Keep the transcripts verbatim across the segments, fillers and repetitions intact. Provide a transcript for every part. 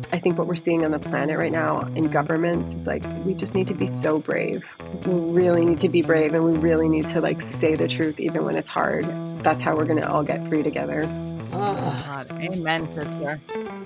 I think what we're seeing on the planet right now in governments is like, we just need to be so brave. We really need to be brave, and we really need to like say the truth even when it's hard. That's how we're going to all get free together. Oh, God. Amen, sister.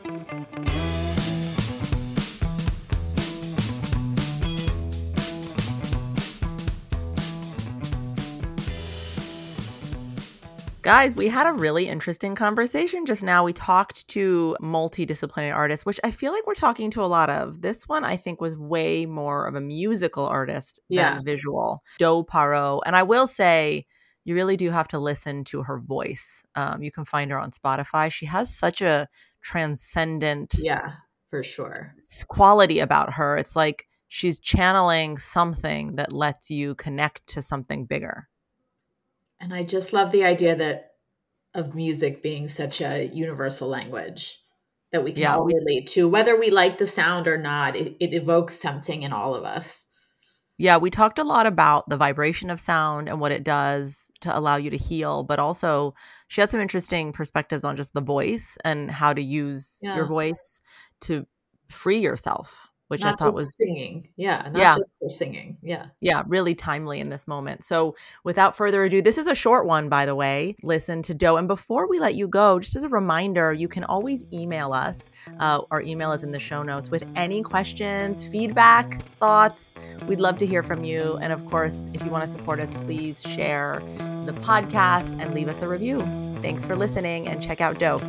Guys, we had a really interesting conversation just now. We talked to multidisciplinary artists, which I feel like we're talking to a lot of. This one, I think, was way more of a musical artist Yeah. than visual. Doe Parot. And I will say, you really do have to listen to her voice. Um, you can find her on Spotify. She has such a transcendent Yeah, for sure. quality about her. It's like she's channeling something that lets you connect to something bigger. And I just love the idea that of music being such a universal language that we can Yeah, all we- relate to, whether we like the sound or not. It, it evokes something in all of us. Yeah, we talked a lot about the vibration of sound and what it does to allow you to heal, but also she had some interesting perspectives on just the voice and how to use Yeah. your voice to free yourself, which Not I thought just was singing. Yeah, not Yeah. just for singing. Yeah. Yeah, really timely in this moment. So without further ado, this is a short one, by the way. Listen to Doe. And before we let you go, just as a reminder, you can always email us. Uh, our email is in the show notes with any questions, feedback, thoughts. We'd love to hear from you. And of course, if you want to support us, please share the podcast and leave us a review. Thanks for listening, and check out Doe.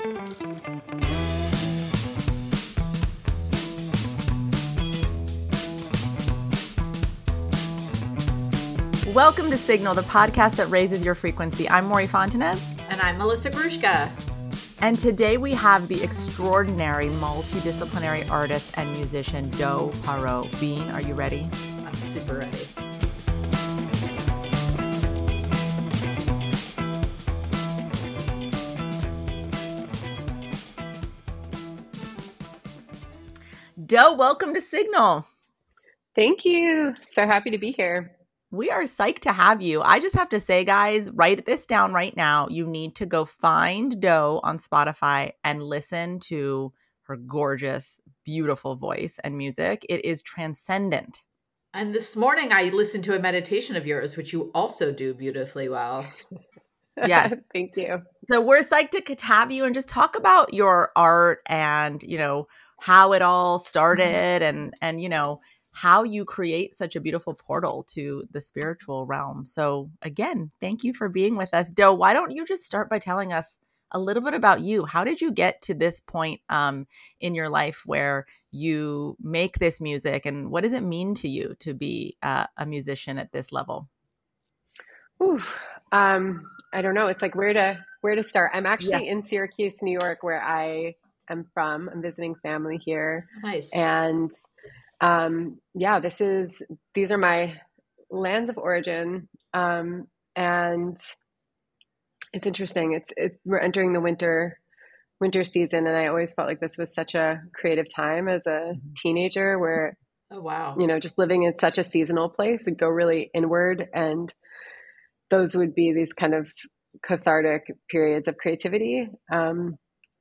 Welcome to Signal, the podcast that raises your frequency. I'm Maury Fontanez. And I'm Melissa Grushka. And today we have the extraordinary multidisciplinary artist and musician, Doe Parot. Bean, are you ready? I'm super ready. Doe, welcome to Signal. Thank you. So happy to be here. We are psyched to have you. I just have to say, guys, write this down right now. You need to go find Doe on Spotify and listen to her gorgeous, beautiful voice and music. It is transcendent. And this morning I listened to a meditation of yours, which you also do beautifully well. Yes. Thank you. So we're psyched to have you and just talk about your art and, you know, how it all started and, and, you know, how you create such a beautiful portal to the spiritual realm. So again, thank you for being with us. Doe, why don't you just start by telling us a little bit about you? How did you get to this point um, in your life where you make this music, and what does it mean to you to be uh, a musician at this level? Ooh, um, I don't know. It's like where to where to start. I'm actually Yeah. in Syracuse, New York, where I am from. I'm visiting family here. Nice. And um, yeah, this is these are my lands of origin. Um, and it's interesting. It's it's we're entering the winter winter season, and I always felt like this was such a creative time as a teenager, where Oh, wow. you know, just living in such a seasonal place would go really inward, and those would be these kind of cathartic periods of creativity, um,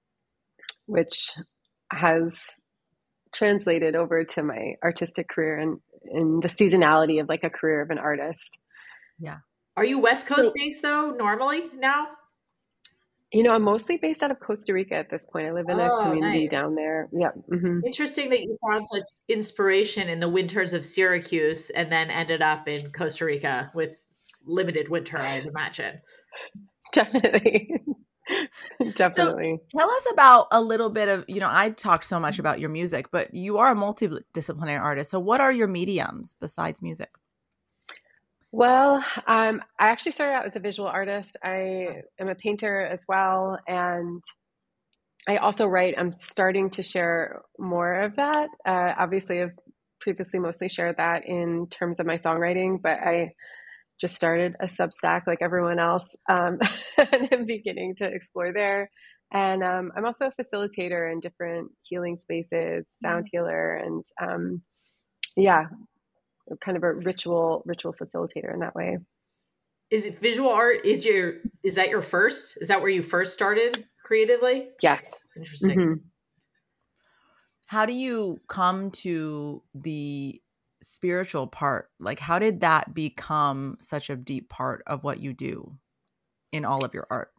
which has translated over to my artistic career and in the seasonality of like a career of an artist. Yeah. Are you West Coast So- based though, normally now? You know, I'm mostly based out of Costa Rica at this point. I live in a Oh, community nice. down there. Yeah. hmm Interesting that you found such inspiration in the winters of Syracuse and then ended up in Costa Rica with limited winter, I'd imagine. Definitely. Definitely. So tell us about a little bit of, you know, I talked so much about your music, but you are a multidisciplinary artist. So what are your mediums besides music? Well, um, I actually started out as a visual artist. I am a painter as well. And I also write. I'm starting to share more of that. Uh, obviously, I've previously mostly shared that in terms of my songwriting, but I just started a Substack like everyone else, um, and I'm beginning to explore there. And um, I'm also a facilitator in different healing spaces, sound healer, and um, yeah, kind of a ritual ritual facilitator in that way. Is it visual art? Is your is that your first? Is that where you first started creatively? Yes. Interesting. Mhm. How do you come to the spiritual part? Like, how did that become such a deep part of what you do in all of your art?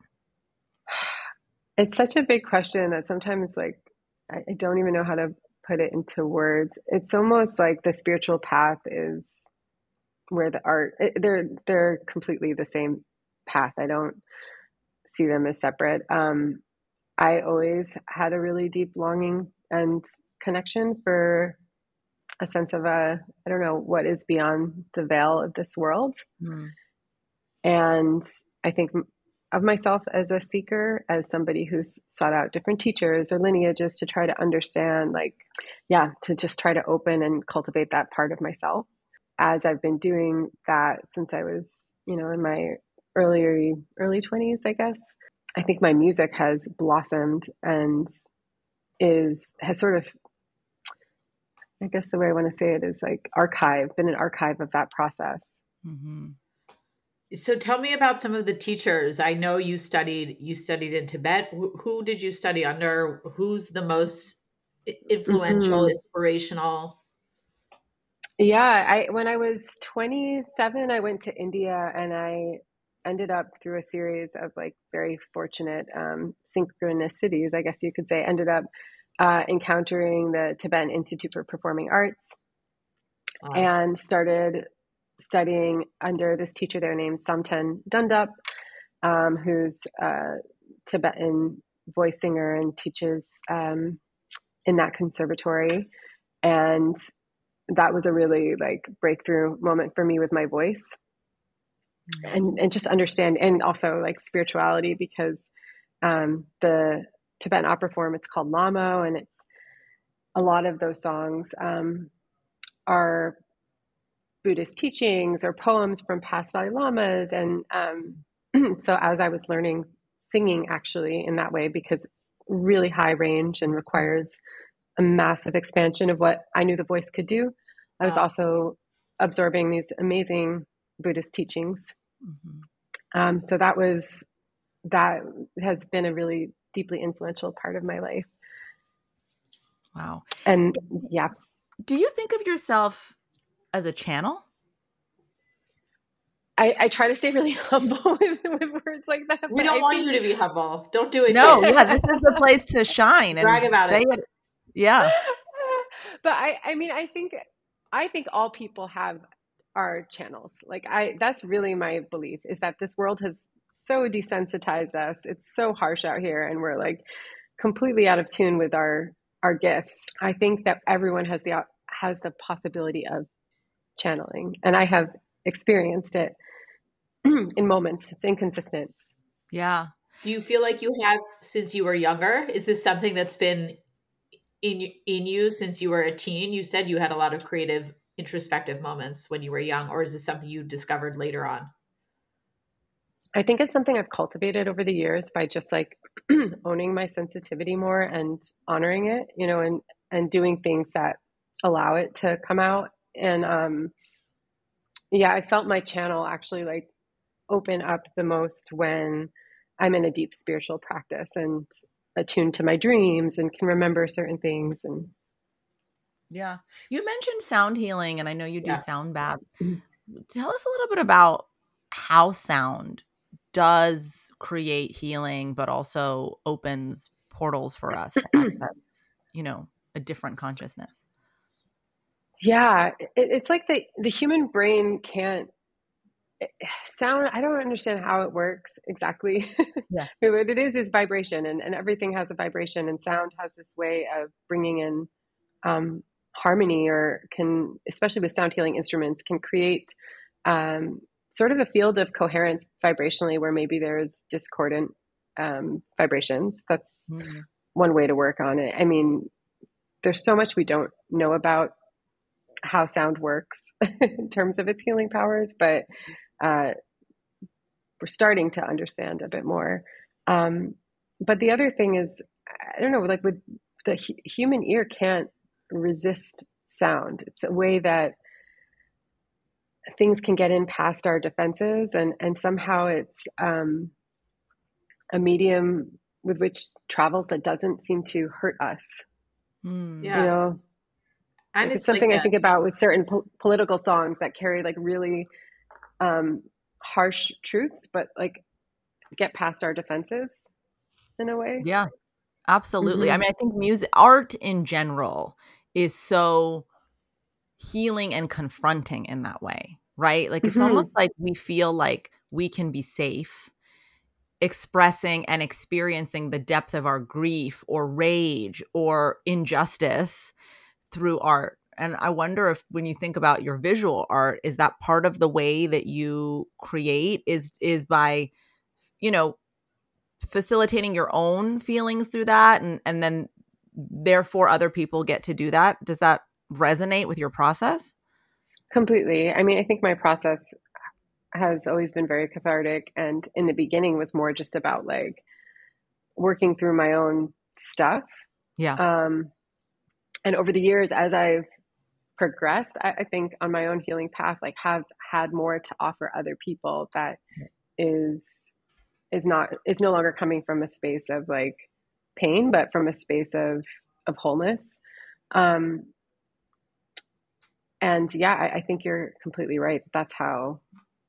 It's such a big question that sometimes like I, I don't even know how to put it into words. It's almost like the spiritual path is where the art it, they're they're completely the same path. I don't see them as separate. Um, I always had a really deep longing and connection for a sense of a I don't know what is beyond the veil of this world. Mm. And I think of myself as a seeker, as somebody who's sought out different teachers or lineages to try to understand, like, yeah, to just try to open and cultivate that part of myself. As I've been doing that since I was, you know, in my earlier early twenties, I guess, I think my music has blossomed and is has sort of, I guess the way I want to say it is like archive, been an archive of that process. Mm-hmm. So tell me about some of the teachers. I know you studied you studied in Tibet. Who, who did you study under? Who's the most influential, Mm-hmm. inspirational? Yeah, I when I was twenty-seven, I went to India and I ended up through a series of like very fortunate um, synchronicities, I guess you could say, ended up uh, encountering the Tibetan Institute for Performing Arts Wow. and started studying under this teacher there named Samten Dundup, um, who's a Tibetan voice singer and teaches um, in that conservatory. And that was a really like breakthrough moment for me with my voice Mm-hmm. and, and just understand, and also like spirituality, because um, the Tibetan opera form, it's called Lamo, and it's a lot of those songs um, are Buddhist teachings or poems from past Dalai Lamas. And um, so as I was learning singing actually in that way, because it's really high range and requires a massive expansion of what I knew the voice could do, I was Wow. also absorbing these amazing Buddhist teachings. Mm-hmm. Um, so that was, that has been a really deeply influential part of my life. Wow. And yeah. Do you think of yourself as a channel? I, I try to stay really humble with, with words like that. We but don't I want think, you to be humble. Don't do it No, here. yeah, this is the place to shine and Brag about say it. it. Yeah. but I, I mean, I think, I think all people have our channels. Like I, that's really my belief, is that this world has so desensitized us. It's so harsh out here, and we're like completely out of tune with our, our gifts. I think that everyone has the, has the possibility of channeling, and I have experienced it in moments. It's inconsistent. Yeah. Do you feel like you have since you were younger? Is this something that's been in in you since you were a teen? You said you had a lot of creative, introspective moments when you were young, or is this something you discovered later on? I think it's something I've cultivated over the years by just like owning my sensitivity more and honoring it, you know, and and doing things that allow it to come out. And um yeah, I felt my channel actually like open up the most when I'm in a deep spiritual practice and attuned to my dreams and can remember certain things. And Yeah. You mentioned sound healing, and I know you do Yeah. sound baths. Mhm. Tell us a little bit about how sound does create healing, but also opens portals for us to access, you know, a different consciousness. Yeah, it, it's like the the human brain can't sound. I don't understand how it works exactly. Yeah. But what it is is vibration, and, and everything has a vibration, and sound has this way of bringing in um, harmony, or can, especially with sound healing instruments, can create um, sort of a field of coherence vibrationally where maybe there's discordant um, vibrations. That's Mm-hmm. one way to work on it. I mean, there's so much we don't know about how sound works in terms of its healing powers, but uh, we're starting to understand a bit more. Um, but the other thing is, I don't know, like with the hu- human ear can't resist sound. It's a way that things can get in past our defenses, and, and somehow it's um, a medium with which travels that doesn't seem to hurt us. Mm. You Yeah. know, And like it's it's like something I a, think about with certain po- political songs that carry like really um, harsh truths, but like get past our defenses in a way. Yeah, absolutely. I Hmm. mean, I think music, art in general is so healing and confronting in that way, right? Like it's almost Hmm. like we feel like we can be safe expressing and experiencing the depth of our grief or rage or injustice through art. And I wonder if when you think about your visual art, is that part of the way that you create is is by, you know, facilitating your own feelings through that and and then therefore other people get to do that? Does that resonate with your process? Completely. I mean, I think my process has always been very cathartic, and in the beginning was more just about like working through my own stuff. Yeah. Um, and over the years, as I've progressed, I, I think on my own healing path, like have had more to offer other people that is is not is no longer coming from a space of like pain, but from a space of of wholeness. Um, and yeah, I, I think you're completely right. That's how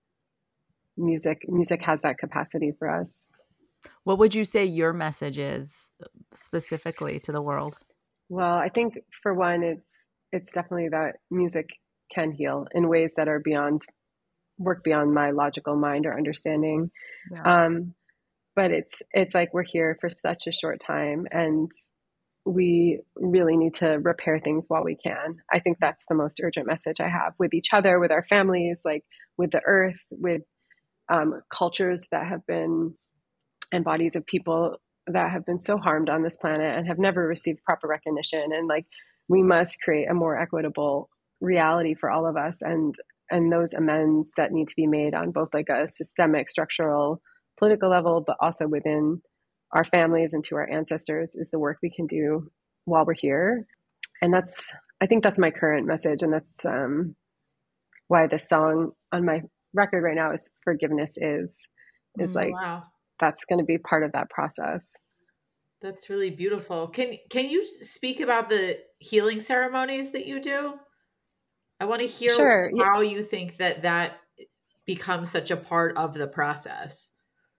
music music has that capacity for us. What would you say your message is specifically to the world? Well, I think for one, it's it's definitely that music can heal in ways that are beyond work beyond my logical mind or understanding. Yeah. Um, but it's it's like we're here for such a short time, and we really need to repair things while we can. I think that's the most urgent message I have with each other, with our families, like with the earth, with um, cultures that have been and bodies of people that have been so harmed on this planet and have never received proper recognition. And like we must create a more equitable reality for all of us, and and those amends that need to be made on both like a systemic structural political level, but also within our families and to our ancestors is the work we can do while we're here. And that's I think that's my current message, and that's um, why the song on my record right now is forgiveness is is Mm. oh, like wow. that's going to be part of that process. That's really beautiful. Can can you speak about the healing ceremonies that you do? I want to hear Sure. Yeah. how you think that that becomes such a part of the process.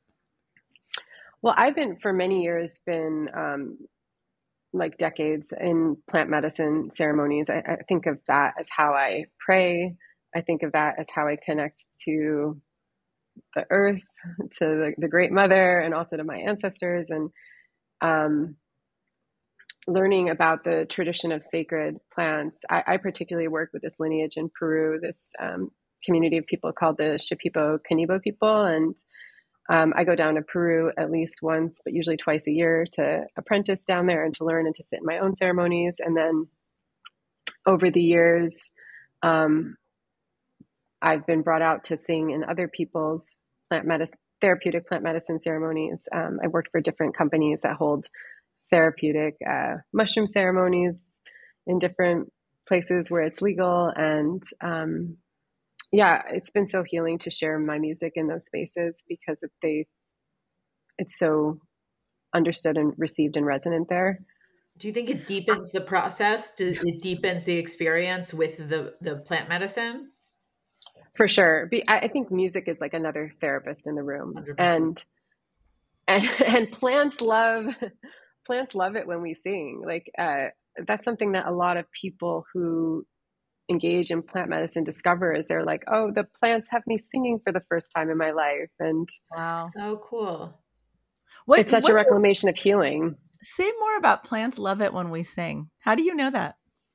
Well, I've been for many years been um, like decades in plant medicine ceremonies. I, I think of that as how I pray. I think of that as how I connect to the earth, to the, the Great Mother, and also to my ancestors. And um, learning about the tradition of sacred plants. I, I particularly work with this lineage in Peru, this um, community of people called the Shipibo Canibo people. And um, I go down to Peru at least once, but usually twice a year to apprentice down there and to learn and to sit in my own ceremonies. And then over the years, um, I've been brought out to sing in other people's plant medicine, therapeutic plant medicine ceremonies. Um, I worked for different companies that hold therapeutic uh, mushroom ceremonies in different places where it's legal. And um, yeah, it's been so healing to share my music in those spaces because they it's so understood and received and resonant there. Do you think it deepens the process? Do, it deepens the experience with the the plant medicine? For sure. I think music is like another therapist in the room. one hundred percent. And and, and plants love plants love it when we sing. Like uh, that's something that a lot of people who engage in plant medicine discover is they're like, oh, the plants have me singing for the first time in my life. And Wow. Oh, cool. What it's such what a reclamation of healing. say more about plants love it when we sing. How do you know that?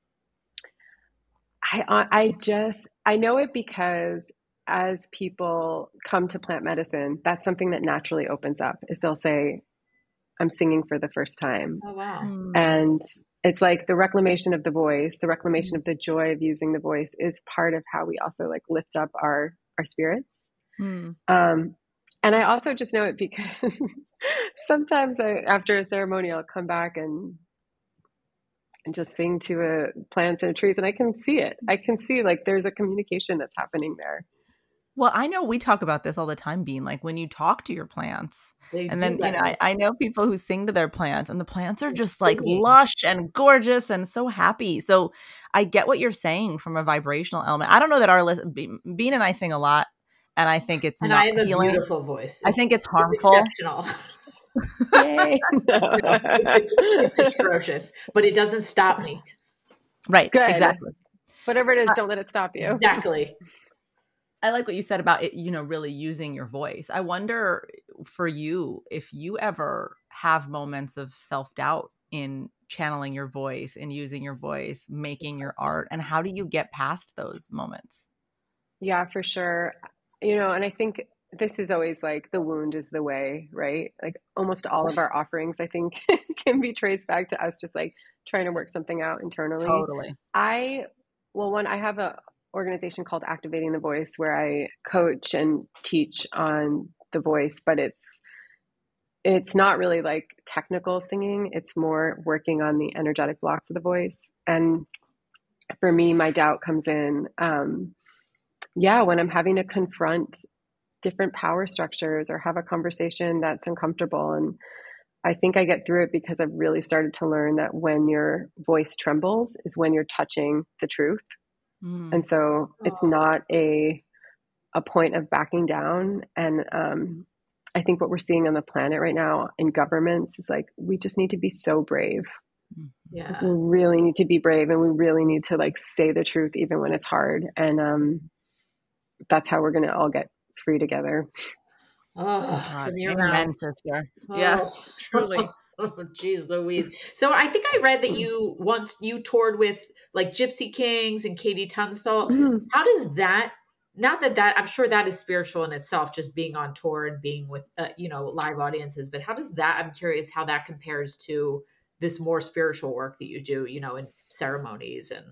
I I just I know it because as people come to plant medicine, that's something that naturally opens up is they'll say, I'm singing for the first time. Oh, wow. Hmm. And it's like the reclamation of the voice, the reclamation of the joy of using the voice is part of how we also like lift up our our spirits. Hmm. Um, and I also just know it because sometimes I, after a ceremony, I'll come back and and just sing to a plants and trees, and I can see it. I can see like there's a communication that's happening there. Well, I know we talk about this all the time, Bean, like when you talk to your plants. They And do then, you let know, you. I, I know people who sing to their plants and the plants are They're just like singing. lush and gorgeous and so happy. So I get what you're saying from a vibrational element. I don't know that our list, Bean Bean and I sing a lot, and I think it's And I not have a healing. beautiful voice. I It's, think it's it's harmful. exceptional. Yay. No, it's, it's atrocious, but it doesn't stop me. Right. Good. Exactly. Whatever it is, Uh, don't let it stop you. Exactly. I like what you said about it, you know, really using your voice. I wonder for you if you ever have moments of self-doubt in channeling your voice and using your voice, making your art, and how do you get past those moments? Yeah, for sure. You know, and I think this is always like the wound is the way, right? Like almost all of our offerings, I think, can be traced back to us just like trying to work something out internally. Totally. I, well, one, I have a organization called Activating the Voice where I coach and teach on the voice, but it's it's not really like technical singing. It's more working on the energetic blocks of the voice. And for me, my doubt comes in, um, yeah, when I'm having to confront different power structures or have a conversation that's uncomfortable. And I think I get through it because I've really started to learn that when your voice trembles is when you're touching the truth. Mm. And so it's Oh. not a a point of backing down. And um, I think what we're seeing on the planet right now in governments is like we just need to be so brave. Yeah. We really need to be brave, and we really need to like say the truth even when it's hard. And um, that's how we're going to all get free together. Oh, God. from your Amen, mouth. sister. Oh. Yeah, truly. Oh, geez, Louise. So I think I read that you once you toured with like Gypsy Kings and Katie Tunstall. Mhm. How does that? Not that that I'm sure that is spiritual in itself, just being on tour and being with uh, you know live audiences. But how does that? I'm curious how that compares to this more spiritual work that you do, you know, in ceremonies and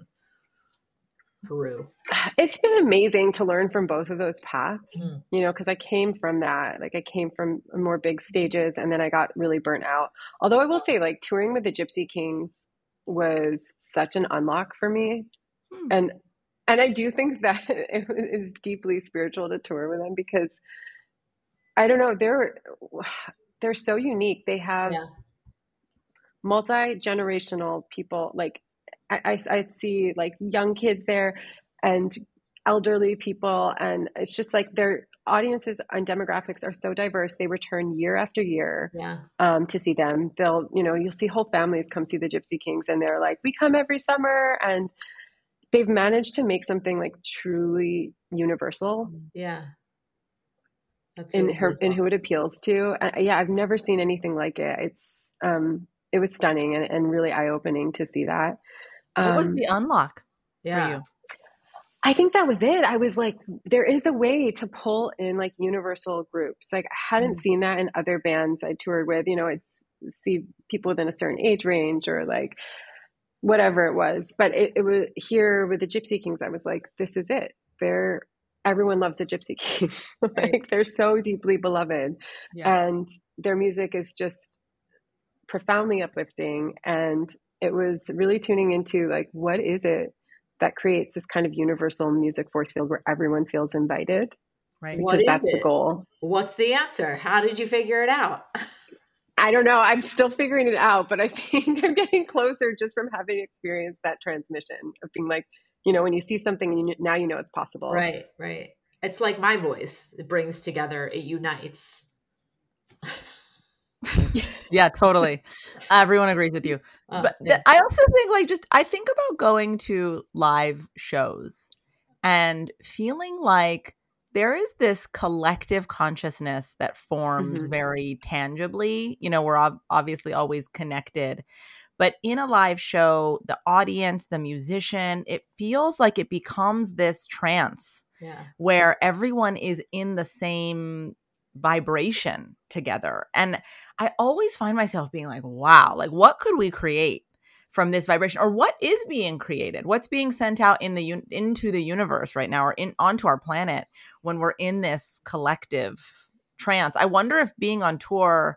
Peru. It's been amazing to learn from both of those paths, Mm. you know, because I came from that. Like I came from more big stages and then I got really burnt out. Although I will say, like, touring with the Gypsy Kings was such an unlock for me. Hmm. And and I do think that it is deeply spiritual to tour with them because I don't know, they're they're so unique. They have Yeah. multi-generational people. Like I, I, I see like young kids there and elderly people, and it's just like their audiences and demographics are so diverse. They return year after year Yeah. um, to see them. They'll, you know, you'll see whole families come see the Gypsy Kings, and they're like, we come every summer, and they've managed to make something like truly universal Yeah. That's in really her in beautiful. who it appeals to. Uh, yeah, I've never seen anything like it. It's um, it was stunning and, and really eye opening to see that. What was Um, the unlock Yeah. for you? I think that was it. I was like, there is a way to pull in like universal groups. Like I hadn't Mm. seen that in other bands I toured with. You know, I'd see people within a certain age range or like whatever it was. But it, it was here with the Gypsy Kings. I was like, this is it. They're everyone loves the Gypsy Kings. Right. Like they're so deeply beloved, Yeah. and their music is just profoundly uplifting. And it was really tuning into like, what is it that creates this kind of universal music force field where everyone feels invited? Right. What Because is that's the it? goal. What's the answer? How did you figure it out? I don't know. I'm still figuring it out, but I think I'm getting closer just from having experienced that transmission of being like, you know, when you see something, you, now you know it's possible. Right, right. It's like my voice. It brings together, it unites. Yeah, totally. Everyone agrees with you. Uh, But yeah. th- I also think like just I think about going to live shows and feeling like there is this collective consciousness that forms Mhm. very tangibly. You know, we're ob- obviously always connected, but in a live show, the audience, the musician, it feels like it becomes this trance Yeah. where everyone is in the same vibration together. And I always find myself being like, wow, like what could we create from this vibration, or what is being created? What's being sent out in the un- into the universe right now, or in onto our planet when we're in this collective trance? I wonder if being on tour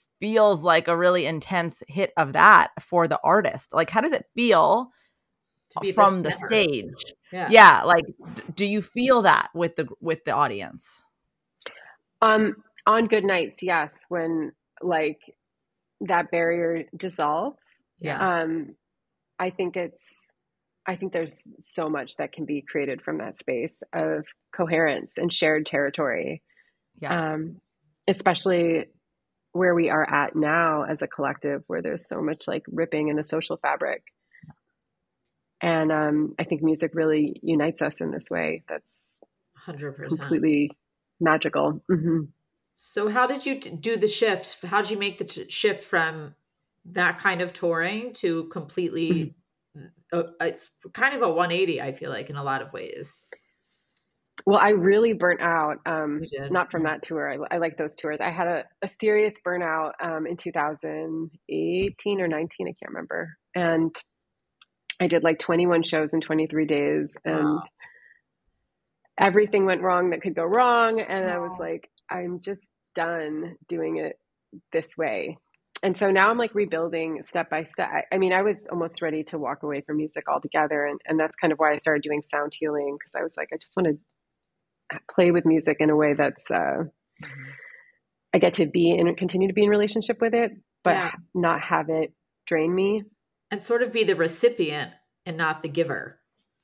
feels like a really intense hit of that for the artist. Like, how does it feel to be from the center. stage. Yeah. Yeah. Like, d- do you feel that with the, with the audience? Um, on good nights, yes, when like that barrier dissolves. Yeah. Um, I think it's, I think there's so much that can be created from that space of coherence and shared territory. Yeah. Um, especially where we are at now as a collective, where there's so much like ripping in the social fabric. And um, I think music really unites us in this way. That's one hundred percent completely magical. Mm-hmm. So how did you t- do the shift? How did you make the t- shift from that kind of touring to completely, Mm-hmm. uh, it's kind of a one eighty, I feel like, in a lot of ways. Well, I really burnt out, um, You did. not from that tour. I, I like those tours. I had a, a serious burnout um, in two thousand eighteen or nineteen, I can't remember. And I did like twenty-one shows in twenty-three days, and Wow. everything went wrong that could go wrong. And I was Wow. like, I'm just done doing it this way. And so now I'm like rebuilding step by step. I, I mean, I was almost ready to walk away from music altogether. And, and that's kind of why I started doing sound healing, because I was like, I just want to play with music in a way that's, uh, mm-hmm. I get to be and continue to be in relationship with it, but yeah. not have it drain me. And sort of be the recipient and not the giver.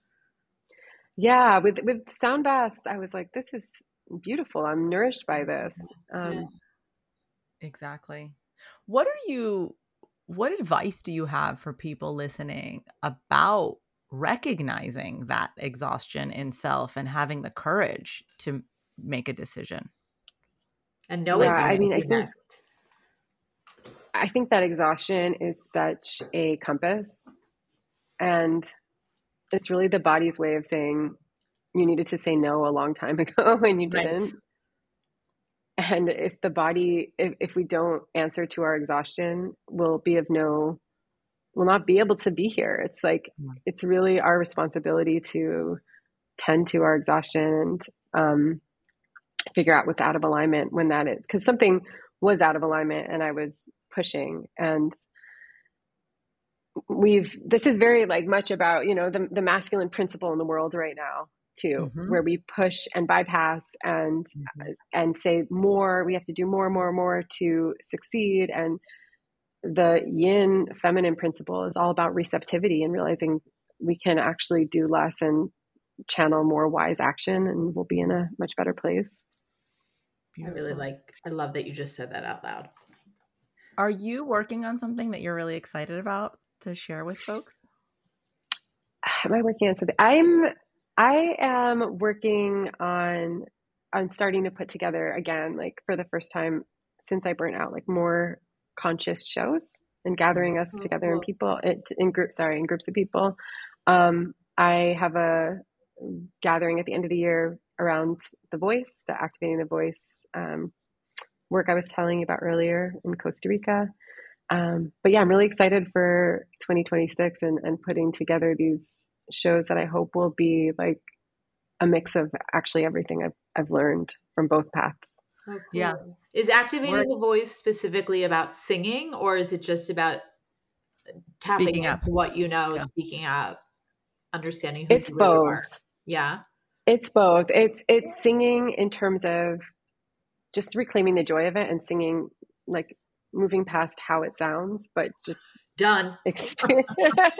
Yeah. With, with sound baths, I was like, this is beautiful. I'm nourished by this. Um, yeah. Exactly. What are you, what advice do you have for people listening about recognizing that exhaustion in self and having the courage to make a decision? And knowing yeah, what I mean, to I do think, next. I think that exhaustion is such a compass, and it's really the body's way of saying you needed to say no a long time ago and you didn't. Right. And if the body, if, if we don't answer to our exhaustion, we'll be of no, we'll not be able to be here. It's like, it's really our responsibility to tend to our exhaustion and um, figure out what's out of alignment when that is, because something was out of alignment and I was pushing. And we've, this is very like much about, you know, the, the masculine principle in the world right now too, mm-hmm. where we push and bypass and, mm-hmm. and say more, we have to do more, more, more to succeed. And the yin feminine principle is all about receptivity and realizing we can actually do less and channel more wise action, and we'll be in a much better place. Beautiful. I really like, I love that you just said that out loud. Are you working on something that you're really excited about to share with folks? Am I working on something? I'm, I am working on, on starting to put together again, like for the first time since I burnt out, like more conscious shows and gathering us oh, together cool. in people, in groups, sorry, in groups of people. Um, I have a gathering at the end of the year around the voice, the activating the voice um, work I was telling you about earlier in Costa Rica. Um, but yeah, I'm really excited for twenty twenty-six and, and putting together these shows that I hope will be like a mix of actually everything I've, I've learned from both paths. Oh, cool. Yeah. Is activating We're, the voice specifically about singing, or is it just about tapping speaking into up. what you know, yeah. speaking up, understanding who it's you really both. are? Yeah. It's both. It's, it's singing in terms of just reclaiming the joy of it and singing, like moving past how it sounds, but just done experience,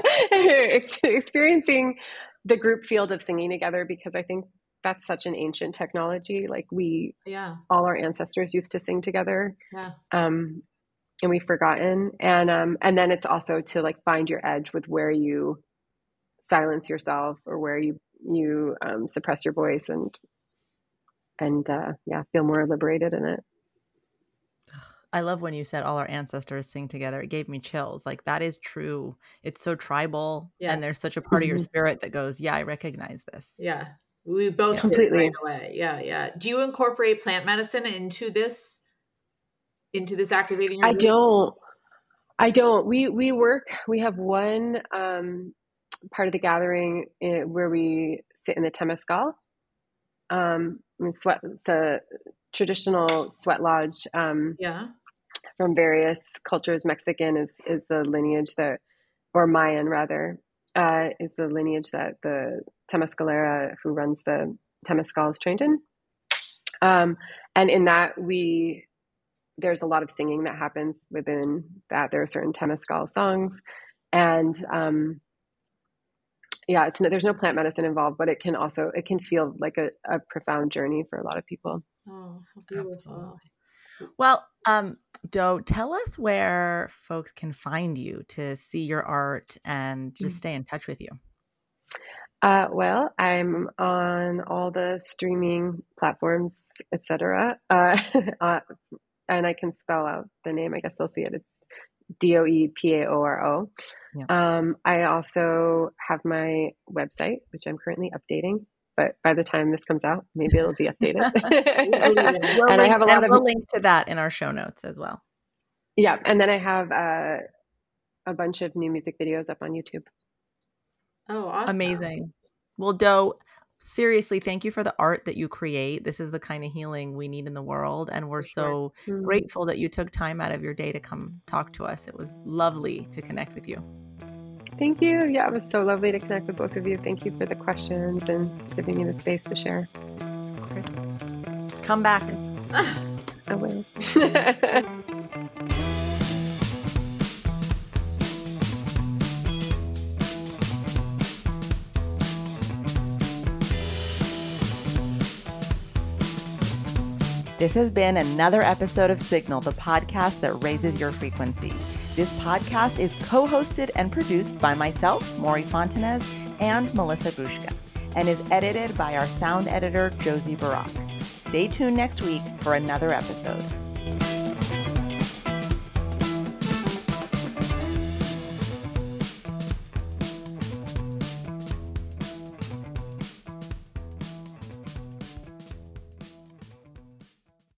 experiencing the group field of singing together, because I think that's such an ancient technology. Like we, yeah, all our ancestors used to sing together, yeah, um, and we've forgotten. And um, and then it's also to like find your edge with where you silence yourself or where you you um, suppress your voice and and uh, yeah, feel more liberated in it. I love when you said all our ancestors sing together. It gave me chills. Like that is true. It's so tribal, yeah. and there's such a part mm-hmm. of your spirit that goes, yeah, I recognize this. Yeah. We both yeah. completely right away. Yeah. Yeah. Do you incorporate plant medicine into this, into this activating? Your I don't, I don't, we, we work, we have one um, part of the gathering in, where we sit in the Temescal. Um, sweat, it's a traditional sweat lodge. Um, yeah. From various cultures. Mexican is, is the lineage that, or Mayan rather. uh, is the lineage that the Temescalera who runs the Temescal is trained in. Um, and in that, we there's a lot of singing that happens within that. There are certain Temescal songs, and um, yeah, it's no, there's no plant medicine involved, but it can also it can feel like a, a profound journey for a lot of people. Oh, how beautiful! Absolutely. Well, um, Do, tell us where folks can find you to see your art and just stay in touch with you. Uh, well, I'm on all the streaming platforms, et cetera. Uh, uh, and I can spell out the name. I guess they'll see it. It's D O E P A O R O. Yeah. Um, I also have my website, which I'm currently updating. But by the time this comes out, maybe it'll be updated. we'll and link, I have a lot of we'll link to that in our show notes as well. Yeah, and then I have uh, a bunch of new music videos up on YouTube. Oh, awesome. Amazing. Well, Do, seriously, thank you for the art that you create. This is the kind of healing we need in the world. And we're so mm-hmm. grateful that you took time out of your day to come talk to us. It was lovely to connect with you. Thank you. Yeah, it was so lovely to connect with both of you. Thank you for the questions and giving me the space to share. Chris, come back. I will. This has been another episode of Signal, the podcast that raises your frequency. This podcast is co-hosted and produced by myself, Maury Fontanez, and Melissa Bushka, and is edited by our sound editor, Josie Barak. Stay tuned next week for another episode.